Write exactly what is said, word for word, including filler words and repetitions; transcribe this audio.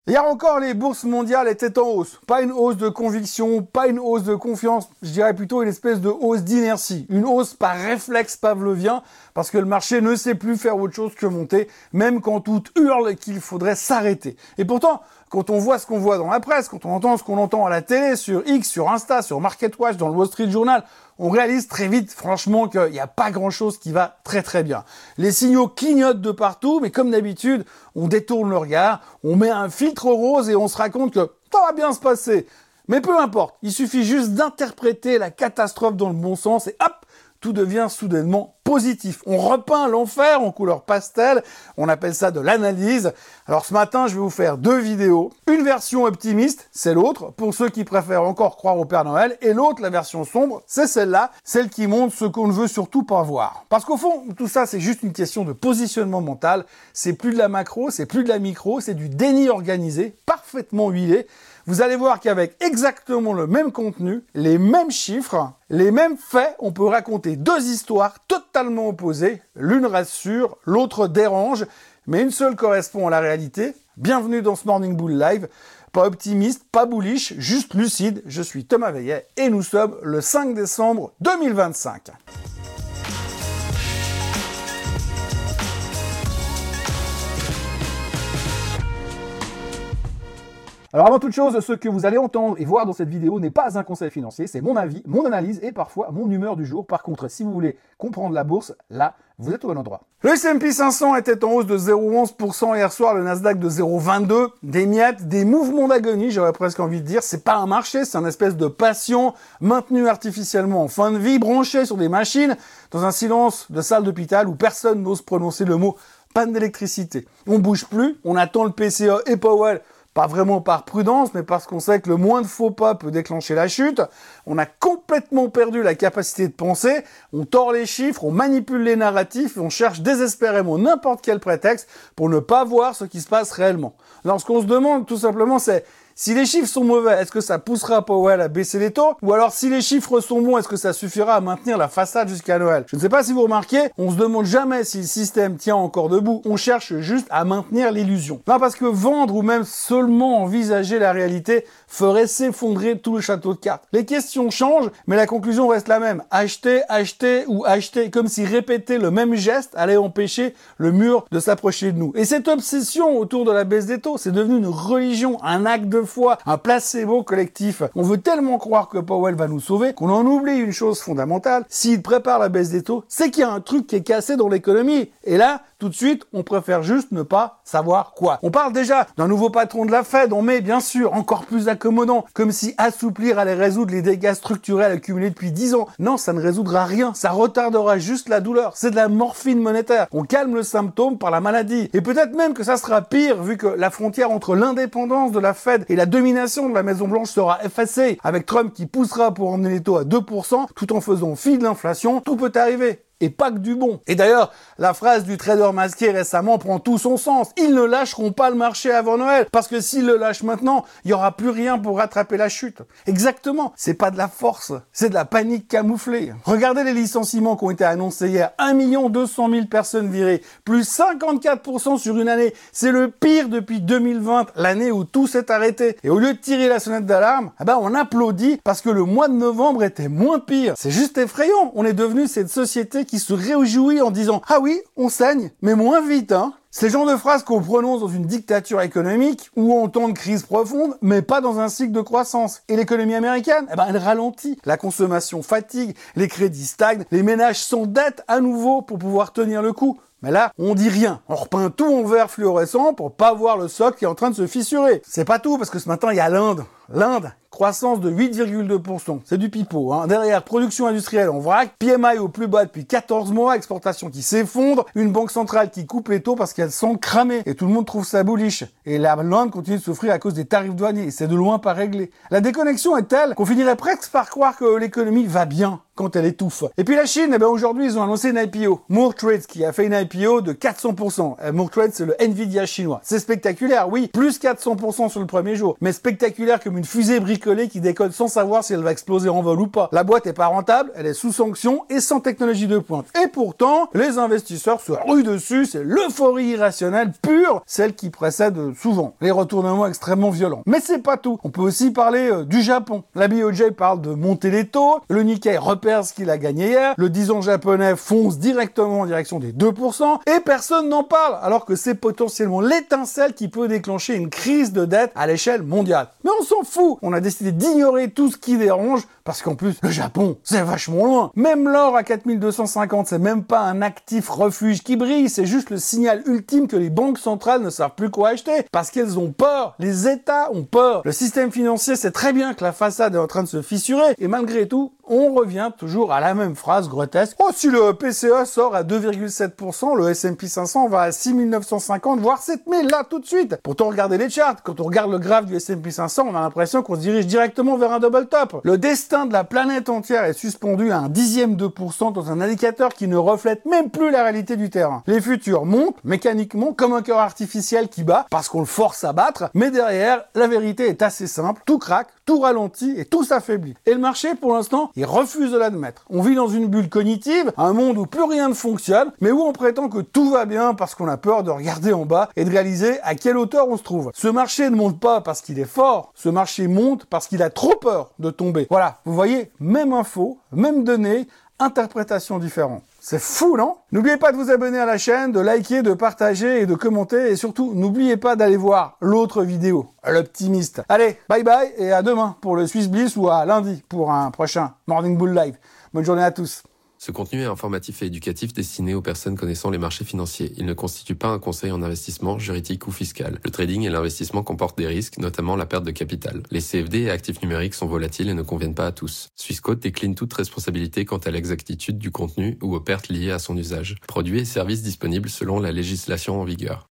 Hier encore, les bourses mondiales étaient en hausse. Pas une hausse de conviction, pas une hausse de confiance, je dirais plutôt une espèce de hausse d'inertie. Une hausse par réflexe pavlovien, parce que le marché ne sait plus faire autre chose que monter, même quand tout hurle qu'il faudrait s'arrêter. Et pourtant, quand on voit ce qu'on voit dans la presse, quand on entend ce qu'on entend à la télé, sur X, sur Insta, sur MarketWatch, dans le Wall Street Journal, on réalise très vite, franchement, qu'il n'y a pas grand-chose qui va très très bien. Les signaux clignotent de partout, mais comme d'habitude, on détourne le regard, on met un filtre rose et on se raconte que ça va bien se passer. Mais peu importe, il suffit juste d'interpréter la catastrophe dans le bon sens et hop, tout devient soudainement positif. On repeint l'enfer en couleur pastel, on appelle ça de l'analyse. Alors ce matin, je vais vous faire deux vidéos. Une version optimiste, c'est l'autre, pour ceux qui préfèrent encore croire au Père Noël, et l'autre, la version sombre, c'est celle-là, celle qui montre ce qu'on ne veut surtout pas voir. Parce qu'au fond, tout ça, c'est juste une question de positionnement mental. C'est plus de la macro, c'est plus de la micro, c'est du déni organisé, parfaitement huilé. Vous allez voir qu'avec exactement le même contenu, les mêmes chiffres, les mêmes faits, on peut raconter deux histoires totalement opposées. L'une rassure, l'autre dérange, mais une seule correspond à la réalité. Bienvenue dans ce Morning Bull Live. Pas optimiste, pas bullish, juste lucide. Je suis Thomas Veillet et nous sommes le cinq décembre deux mille vingt-cinq. Alors avant toute chose, ce que vous allez entendre et voir dans cette vidéo n'est pas un conseil financier, c'est mon avis, mon analyse et parfois mon humeur du jour. Par contre, si vous voulez comprendre la bourse, là, vous êtes au bon endroit. Le S and P cinq cents était en hausse de zéro virgule onze pour cent hier soir, le Nasdaq de zéro virgule vingt-deux, des miettes, des mouvements d'agonie, j'aurais presque envie de dire. C'est pas un marché, c'est un espèce de patient maintenu artificiellement en fin de vie, branché sur des machines, dans un silence de salle d'hôpital où personne n'ose prononcer le mot panne d'électricité. On bouge plus, on attend le P C E et Powell. Pas vraiment par prudence, mais parce qu'on sait que le moins de faux pas peut déclencher la chute. On a complètement perdu la capacité de penser, on tord les chiffres, on manipule les narratifs, et on cherche désespérément n'importe quel prétexte pour ne pas voir ce qui se passe réellement. Alors ce qu'on se demande tout simplement, c'est si les chiffres sont mauvais, est-ce que ça poussera Powell à baisser les taux? Ou alors si les chiffres sont bons, est-ce que ça suffira à maintenir la façade jusqu'à Noël? Je ne sais pas si vous remarquez, on se demande jamais si le système tient encore debout. On cherche juste à maintenir l'illusion. Non, parce que vendre ou même seulement envisager la réalité ferait s'effondrer tout le château de cartes. Les questions changent, mais la conclusion reste la même. Acheter, acheter ou acheter, comme si répéter le même geste allait empêcher le mur de s'approcher de nous. Et cette obsession autour de la baisse des taux, c'est devenu une religion, un acte de foi, un placebo collectif. On veut tellement croire que Powell va nous sauver qu'on en oublie une chose fondamentale. S'il prépare la baisse des taux, c'est qu'il y a un truc qui est cassé dans l'économie. Et là, tout de suite, on préfère juste ne pas savoir quoi. On parle déjà d'un nouveau patron de la Fed, on met bien sûr encore plus accommodant, comme si assouplir allait résoudre les dégâts structurels accumulés depuis dix ans. Non, ça ne résoudra rien, ça retardera juste la douleur. C'est de la morphine monétaire. On calme le symptôme par la maladie. Et peut-être même que ça sera pire, vu que la frontière entre l'indépendance de la Fed et la domination de la Maison-Blanche sera effacée, avec Trump qui poussera pour emmener les taux à deux pour cent, tout en faisant fi de l'inflation. Tout peut arriver. Et pas que du bon. Et d'ailleurs, la phrase du trader masqué récemment prend tout son sens. Ils ne lâcheront pas le marché avant Noël, parce que s'ils le lâchent maintenant, il y aura plus rien pour rattraper la chute. Exactement. C'est pas de la force, c'est de la panique camouflée. Regardez les licenciements qui ont été annoncés hier. un million deux cent mille personnes virées, plus cinquante-quatre pour cent sur une année. C'est le pire depuis deux mille vingt, l'année où tout s'est arrêté. Et au lieu de tirer la sonnette d'alarme, eh ben on applaudit parce que le mois de novembre était moins pire. C'est juste effrayant. On est devenu cette société qui se réjouit en disant « Ah oui, on saigne, mais moins vite, hein !» C'est le genre de phrase qu'on prononce dans une dictature économique ou en temps de crise profonde, mais pas dans un cycle de croissance. Et l'économie américaine, eh ben, elle ralentit. La consommation fatigue, les crédits stagnent, les ménages s'endettent à nouveau pour pouvoir tenir le coup. Mais là, on dit rien. On repeint tout en vert fluorescent pour pas voir le socle qui est en train de se fissurer. C'est pas tout, parce que ce matin, il y a l'Inde. L'Inde, croissance de huit virgule deux pour cent. C'est du pipeau, hein. Derrière, production industrielle en vrac, P M I au plus bas depuis quatorze mois, exportation qui s'effondre, une banque centrale qui coupe les taux parce qu'elle sent cramer. Et tout le monde trouve ça bullish. Et la l'Inde continue de souffrir à cause des tarifs douaniers. Et c'est de loin pas réglé. La déconnexion est telle qu'on finirait presque par croire que l'économie va bien quand elle étouffe. Et puis la Chine, eh ben aujourd'hui, ils ont annoncé une I P O. Moore Trade, qui a fait une I P O de quatre cents pour cent. Moore Trade, c'est le Nvidia chinois. C'est spectaculaire, oui. Plus quatre cents pour cent sur le premier jour. Mais spectaculaire comme comme une fusée bricolée qui décolle sans savoir si elle va exploser en vol ou pas. La boîte est pas rentable, elle est sous sanction et sans technologie de pointe. Et pourtant, les investisseurs se ruent dessus, c'est l'euphorie irrationnelle pure, celle qui précède souvent les retournements extrêmement violents. Mais c'est pas tout. On peut aussi parler euh, du Japon. La B O J parle de monter les taux, le Nikkei repère ce qu'il a gagné hier, le dix ans japonais fonce directement en direction des deux pour cent et personne n'en parle, alors que c'est potentiellement l'étincelle qui peut déclencher une crise de dette à l'échelle mondiale. Mais on s'en fout. On a décidé d'ignorer tout ce qui dérange parce qu'en plus, le Japon, c'est vachement loin. Même l'or à quatre mille deux cent cinquante, c'est même pas un actif refuge qui brille, c'est juste le signal ultime que les banques centrales ne savent plus quoi acheter parce qu'elles ont peur. Les États ont peur. Le système financier sait très bien que la façade est en train de se fissurer et malgré tout, on revient toujours à la même phrase grotesque. Oh, si le P C E sort à deux virgule sept pour cent, le S and P cinq cents va à six mille neuf cent cinquante, voire sept mille, là, tout de suite. Pourtant, regardez les charts. Quand on regarde le graphe du S and P cinq cents, on a l'impression qu'on se dirige directement vers un double top. Le destin de la planète entière est suspendu à un dixième de pour cent dans un indicateur qui ne reflète même plus la réalité du terrain. Les futurs montent, mécaniquement, comme un cœur artificiel qui bat, parce qu'on le force à battre, mais derrière, la vérité est assez simple. Tout craque, tout ralentit et tout s'affaiblit. Et le marché, pour l'instant, il refuse de l'admettre. On vit dans une bulle cognitive, un monde où plus rien ne fonctionne, mais où on prétend que tout va bien parce qu'on a peur de regarder en bas et de réaliser à quelle hauteur on se trouve. Ce marché ne monte pas parce qu'il est fort, ce marché monte parce qu'il a trop peur de tomber. Voilà, vous voyez, même info, même données, interprétation différente. C'est fou, non? N'oubliez pas de vous abonner à la chaîne, de liker, de partager et de commenter. Et surtout, n'oubliez pas d'aller voir l'autre vidéo, l'optimiste. Allez, bye bye et à demain pour le Swiss Bliss ou à lundi pour un prochain Morning Bull Live. Bonne journée à tous. Ce contenu est informatif et éducatif destiné aux personnes connaissant les marchés financiers. Il ne constitue pas un conseil en investissement, juridique ou fiscal. Le trading et l'investissement comportent des risques, notamment la perte de capital. Les C F D et actifs numériques sont volatiles et ne conviennent pas à tous. Swissquote décline toute responsabilité quant à l'exactitude du contenu ou aux pertes liées à son usage. Produits et services disponibles selon la législation en vigueur.